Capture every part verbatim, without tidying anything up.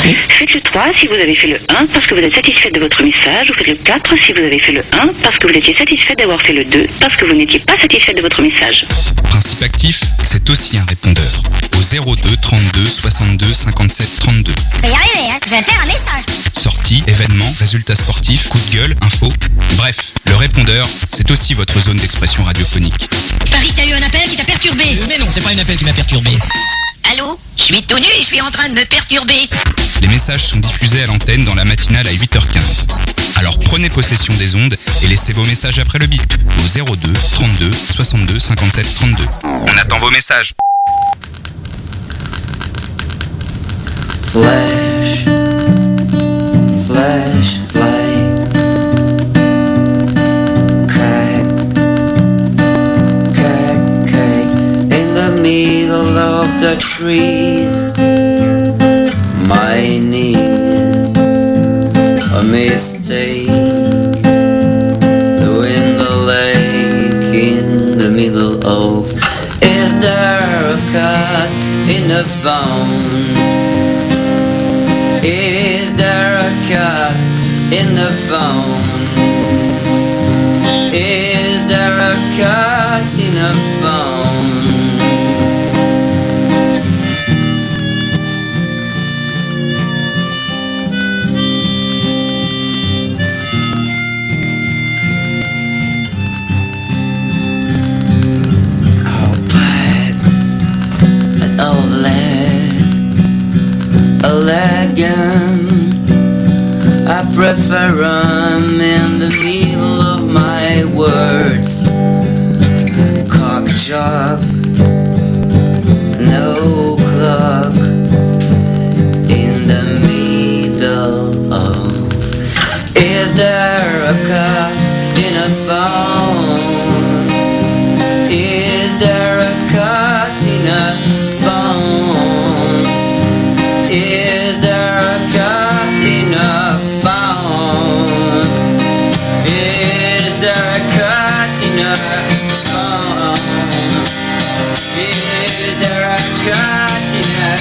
Faites le trois si vous avez fait le un parce que vous êtes satisfait de votre message, ou faites le quatre si vous avez fait le un parce que vous étiez satisfait d'avoir fait le deux parce que vous n'étiez pas satisfait de votre message. Principe actif, c'est aussi un répondeur. Au zéro deux trente-deux soixante-deux cinquante-sept trente-deux. Je vais y arriver, hein. Je vais faire un message. Sorties, événements, résultats sportifs, coups de gueule, infos. Bref, le répondeur, c'est aussi votre zone d'expression radiophonique. Paris, t'as eu un appel qui t'a perturbé. Mais non, c'est pas un appel qui m'a perturbé. Allô? Je suis tout nu et je suis en train de me perturber. Les messages sont diffusés à l'antenne dans la matinale à huit heures quinze. Alors prenez possession des ondes et laissez vos messages après le bip au zéro deux trente-deux soixante-deux cinquante-sept trente-deux. On attend vos messages. Flash, flash, fly, crack, crack, crack, in the middle of the trees, my knees, a mistake, in the lake, in the middle of, is there a cut in the phone? Is there a cut in the phone? Is there a cut in the phone? Oh, bad, but oh, lad, elegant. I prefer them in the middle of my words. Cock jock, no clock. In the middle of. Is there a cut in a phone? Is there a cut in a phone? Is there a cut in a phone? Is there a cut in a phone? Is there a cut in a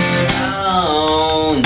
phone?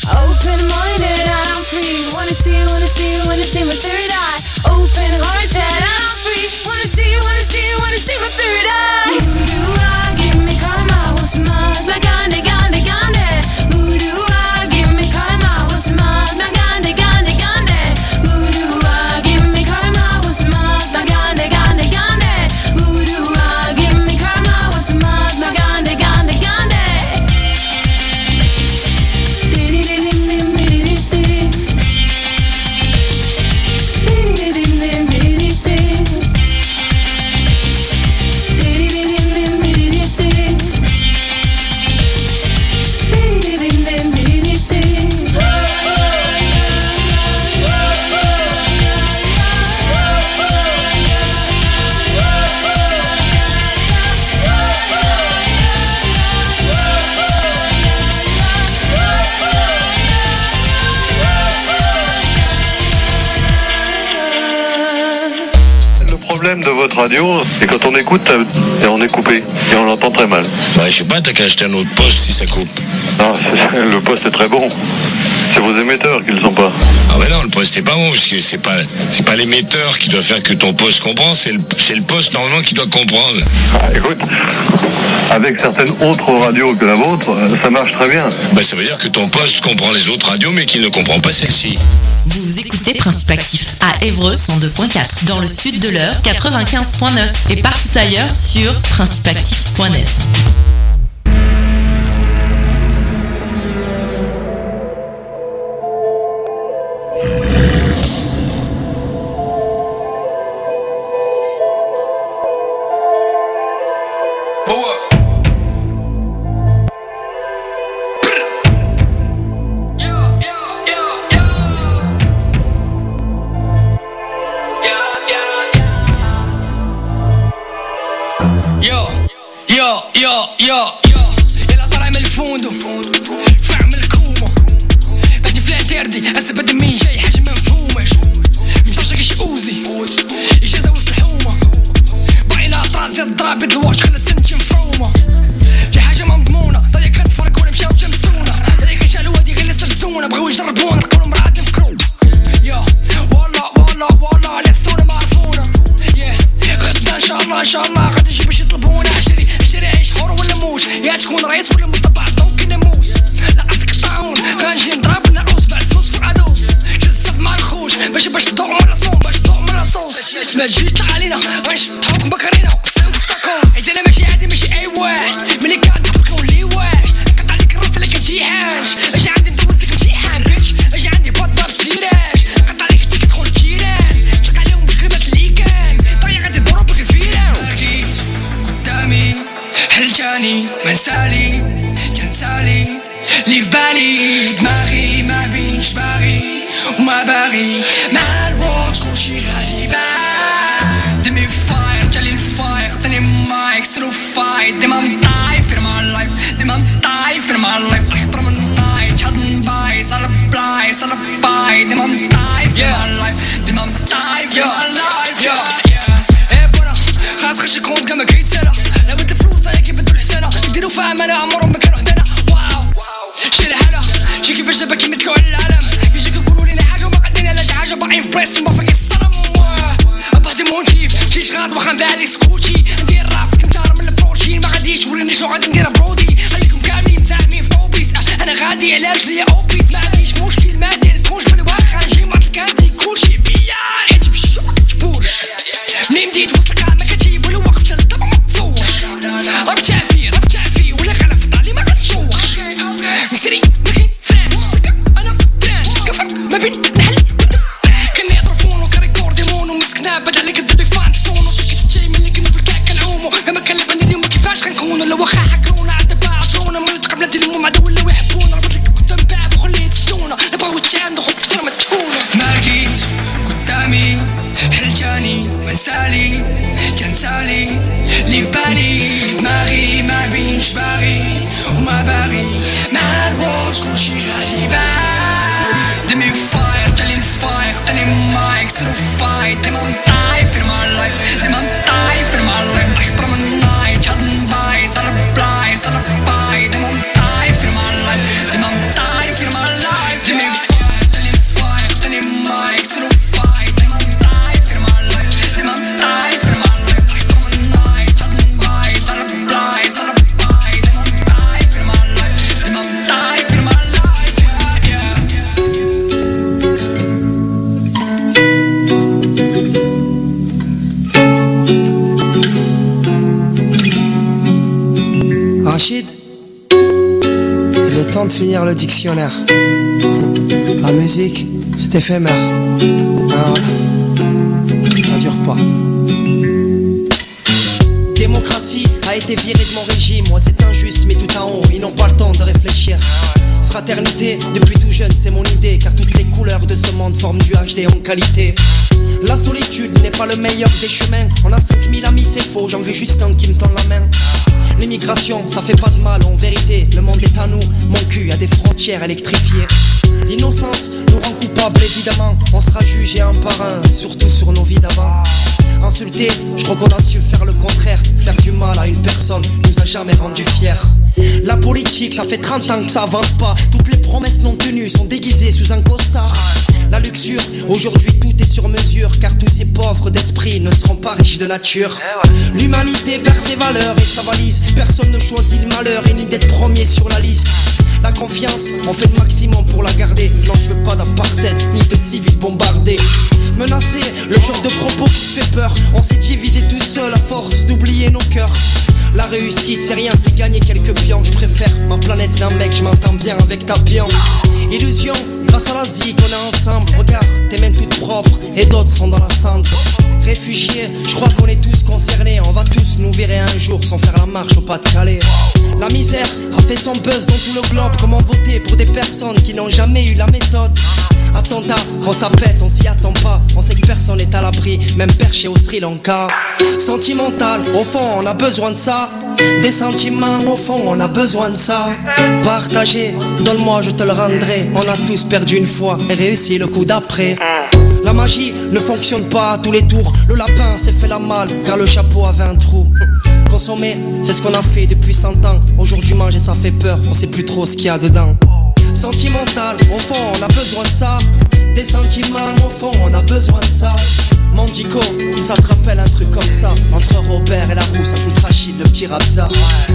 Open-minded, I'm free. Wanna see, wanna see, wanna see my third eye. Open-hearted, problème de votre radio, c'est quand on écoute, et on est coupé, et on l'entend très mal. Ouais, je sais pas, t'as qu'à acheter un autre poste si ça coupe. Non, le poste est très bon. C'est vos émetteurs qui le sont pas. Ah ouais non, le poste est pas bon, parce que c'est pas, c'est pas l'émetteur qui doit faire que ton poste comprend, c'est le, c'est le poste normalement qui doit comprendre. Ah, écoute, avec certaines autres radios que la vôtre, ça marche très bien. Bah ça veut dire que ton poste comprend les autres radios, mais qu'il ne comprend pas celle-ci. Vous écoutez Principe Actif à Évreux cent deux point quatre, dans le sud de l'Eure quatre-vingt-quinze point neuf et partout ailleurs sur principe actif point net. De finir le dictionnaire. La musique, c'est éphémère. Alors, ça dure pas. Démocratie a été virée de mon régime. Moi c'est injuste, mais tout en haut, ils n'ont pas le temps de réfléchir. Fraternité, depuis tout jeune, c'est mon idée. Car toutes les couleurs de ce monde forment du H D en qualité. La solitude n'est pas le meilleur des chemins. On a cinq mille amis, c'est faux, j'en veux juste un qui me tend la main. L'immigration, ça fait pas de mal, en vérité. Le monde est à nous, mon cul a des frontières électrifiées. L'innocence nous rend coupables, évidemment. On sera jugé un par un, surtout sur nos vies d'avant. Insulté, je crois qu'on a su faire le contraire. Faire du mal à une personne nous a jamais rendu fiers. La politique, ça fait trente ans que ça avance pas. Toutes les promesses non tenues sont déguisées sous un costard. La luxure, aujourd'hui tout est sur mesure, car tous ces pauvres d'esprit ne seront pas riches de nature. L'humanité perd ses valeurs et sa valise. Personne ne choisit le malheur et ni d'être premier sur la liste. La confiance, on fait le maximum pour la garder. Non, je veux pas d'apartheid, ni de civils bombardés. Menacer, le genre de propos qui fait peur. On s'est divisé tout seul à force d'oublier nos cœurs. La réussite, c'est rien, c'est gagner quelques pions. Je préfère ma planète d'un mec, je m'entends bien avec ta pion. Illusion, grâce à la zik, on est ensemble. Regarde, tes mains toutes propres et d'autres sont dans la cendre. Réfugiés, je crois qu'on est tous concernés. On va tous nous virer un jour sans faire la marche au Pas-de-Calais. La misère a fait son buzz dans tout le globe. Comment voter pour des personnes qui n'ont jamais eu la méthode? Attentat, quand ça pète, on s'y attend pas. On sait que personne n'est à l'abri, même perché au Sri Lanka. Sentimental, au fond on a besoin de ça. Des sentiments, au fond on a besoin de ça. Partager, donne-moi je te le rendrai. On a tous perdu une fois et réussi le coup d'après. La magie ne fonctionne pas à tous les tours. Le lapin s'est fait la malle car le chapeau avait un trou. Consommer, c'est ce qu'on a fait depuis cent ans. Aujourd'hui manger ça fait peur, on sait plus trop ce qu'il y a dedans. Sentimental, au fond on a besoin de ça. Des sentiments, au fond on a besoin de ça. Mondico, ça te rappelle un truc comme ça. Entre Robert et la roue, ça joue Rachid, le petit Rabza.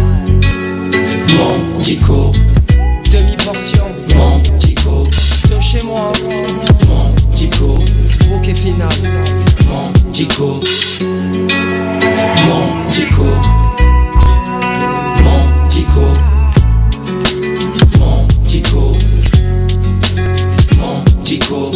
Mondico, demi-portion. Mondico, de chez moi. Mondico, bouquet final. Mondico, Mondico, Mondico, Mondico, Mondico.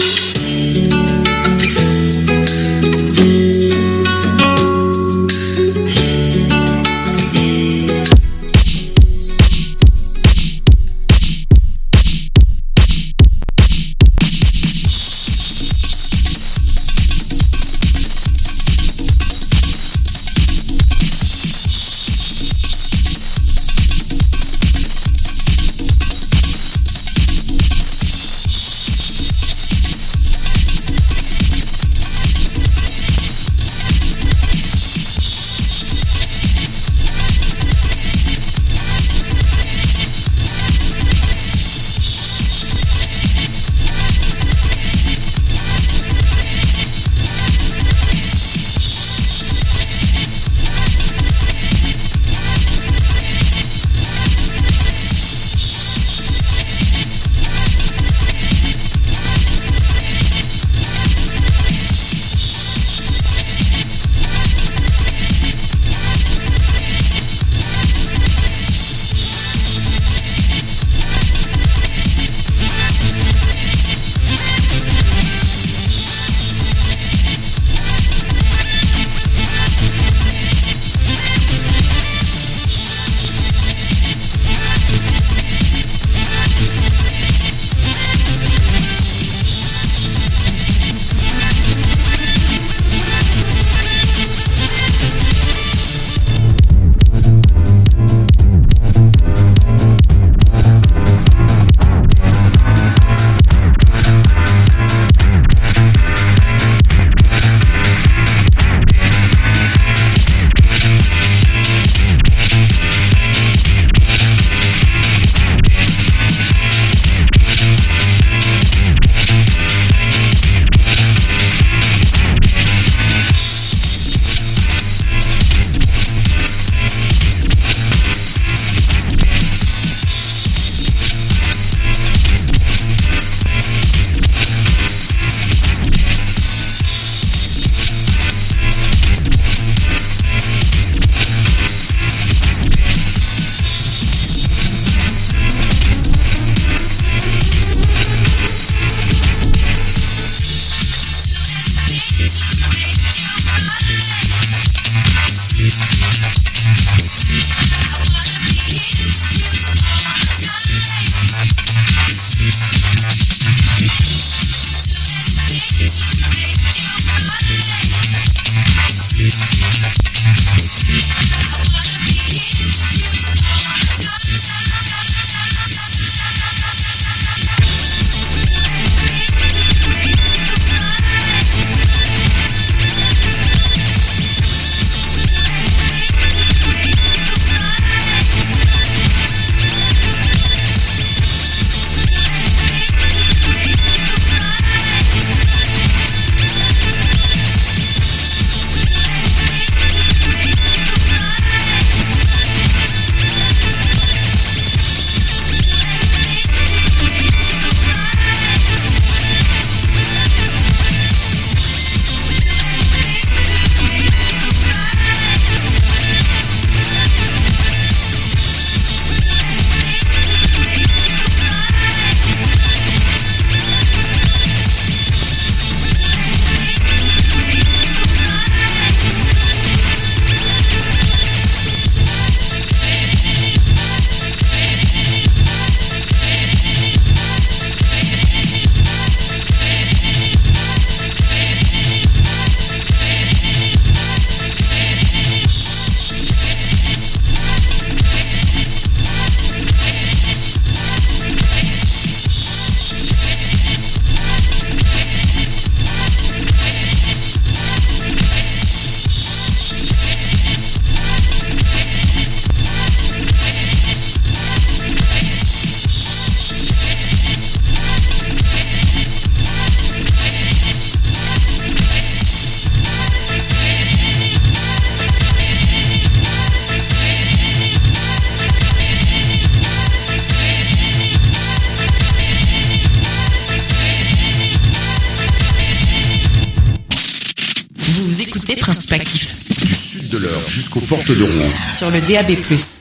écoutez Principe Actif. Du sud de l'Eure jusqu'aux portes de Rouen. Sur le D A B plus.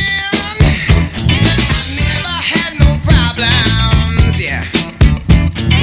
Yeah.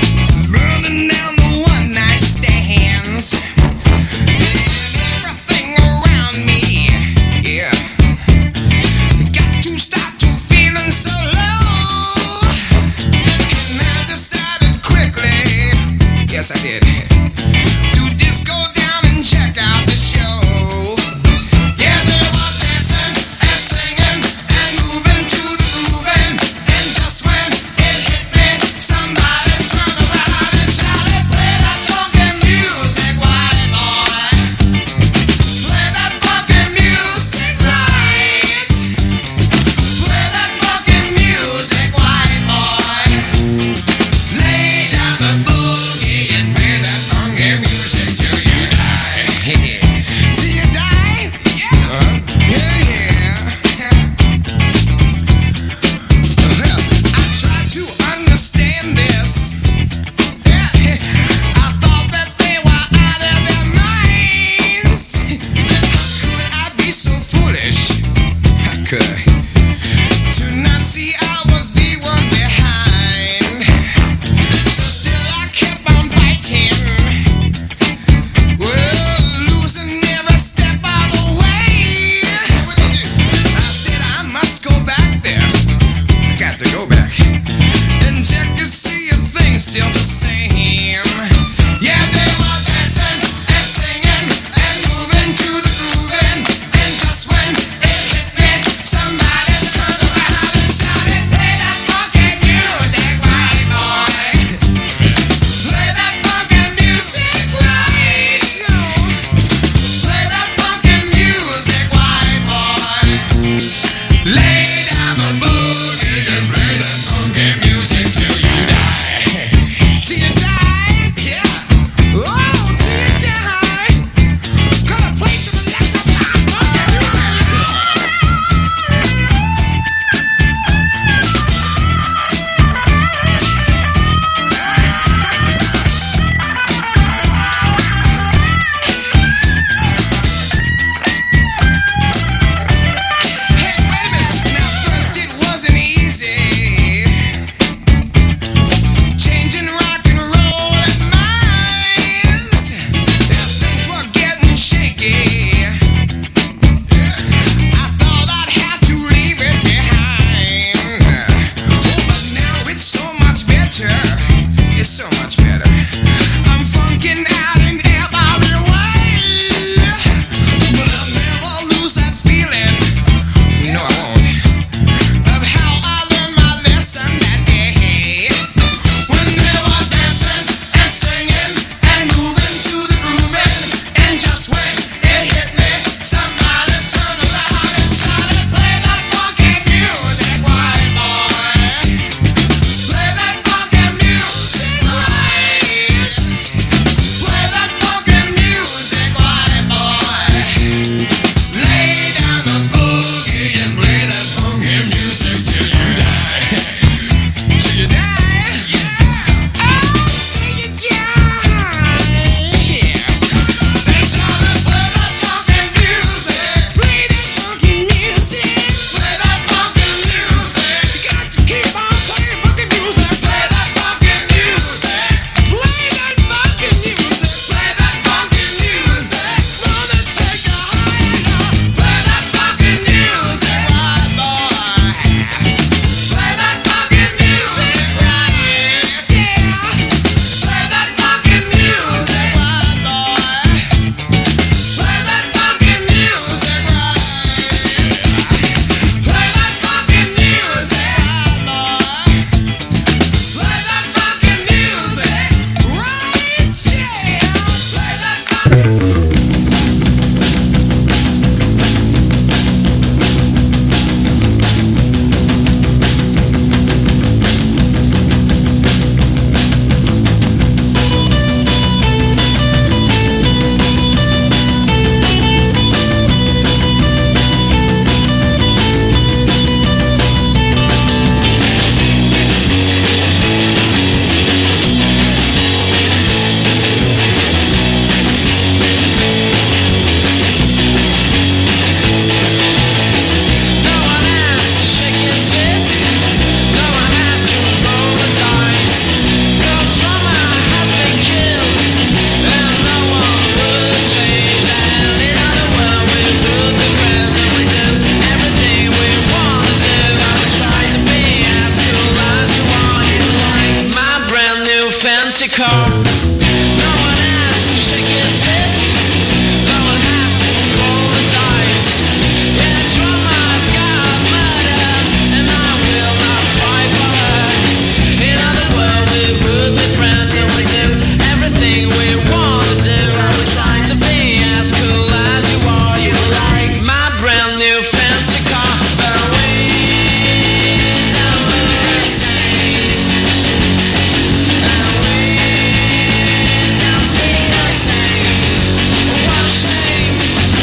car. No one has to shake his fist. No one has to roll the dice. Yeah, drama's got murder, and I will not fight for her. In other words, we would be friends and we do everything we want to do. We're trying to be as cool as you are. You like my brand new fancy car, but we don't look the same. And we don't speak the same. What a shame.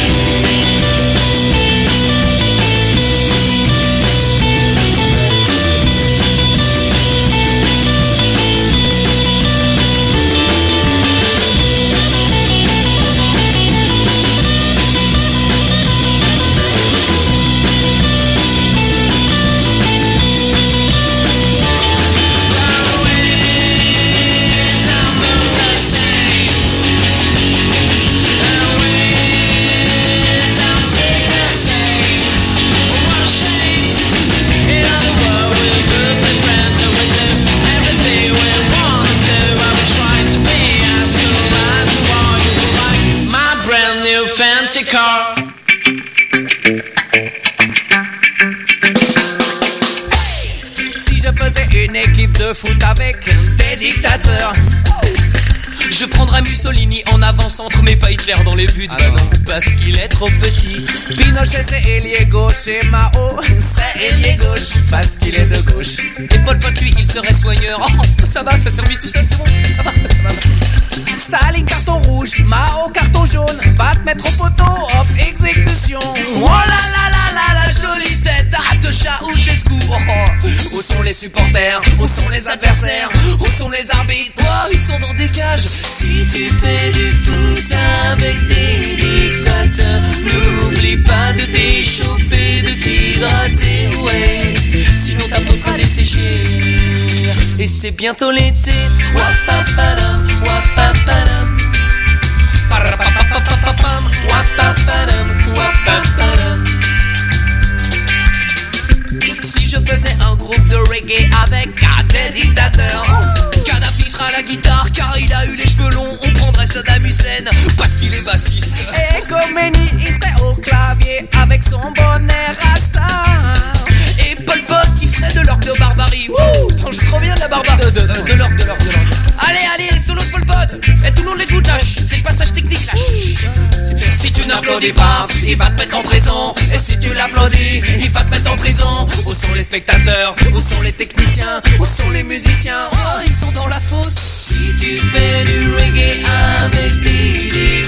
Fancy car. Si je faisais une équipe de foot avec des dictateurs, je prendrais Mussolini en avant-centre, mais pas Hitler dans les buts. Ah bah non, parce qu'il est trop petit. Pinochet serait ailier gauche et Mao serait ailier gauche, parce qu'il est de gauche. Et Pol Pot, lui, il serait soigneur. Oh, ça va, ça servit tout seul, c'est bon, ça va, ça va. Staline carton rouge, Mao carton jaune, va te mettre au poteau, hop, exécution. Oh là là là là, la jolie tête à de Ceausescu. Oh, oh. Où sont les supporters, où sont les adversaires, où sont les arbitres? Oh, ils sont dans des cages. Si tu fais du foot avec des dictateurs, n'oublie pas de t'échauffer, de t'hydrater, ouais. Sinon ta peau sera desséchée. Et c'est bientôt l'été. Wapapadam, wapapadam. Parapapapapapam, wapapadam, wapapadam. Si je faisais un groupe de reggae avec des dictateurs, Kadhafi sera à la guitare car il a eu les cheveux longs. On prendrait Saddam Hussein parce qu'il est bassiste. Et Khomeini il serait au clavier avec son bonnet rasta. Et Pol Pot il ferait de l'orgue de barbarie. Wouh, tranche trop bien de la barbarie. De, de, de, de l'orgue, de l'orgue, de l'orgue. Allez, allez, solo de Pol Pot. Et tout le monde l'écoute là. C'est le passage technique là. Si tu n'applaudis pas, il va te mettre en prison. Et si tu l'applaudis, il va te mettre en prison. Où sont les spectateurs? Où sont les techniciens? Où sont les musiciens? Oh, ils sont dans la fosse. Si tu fais du reggae avec des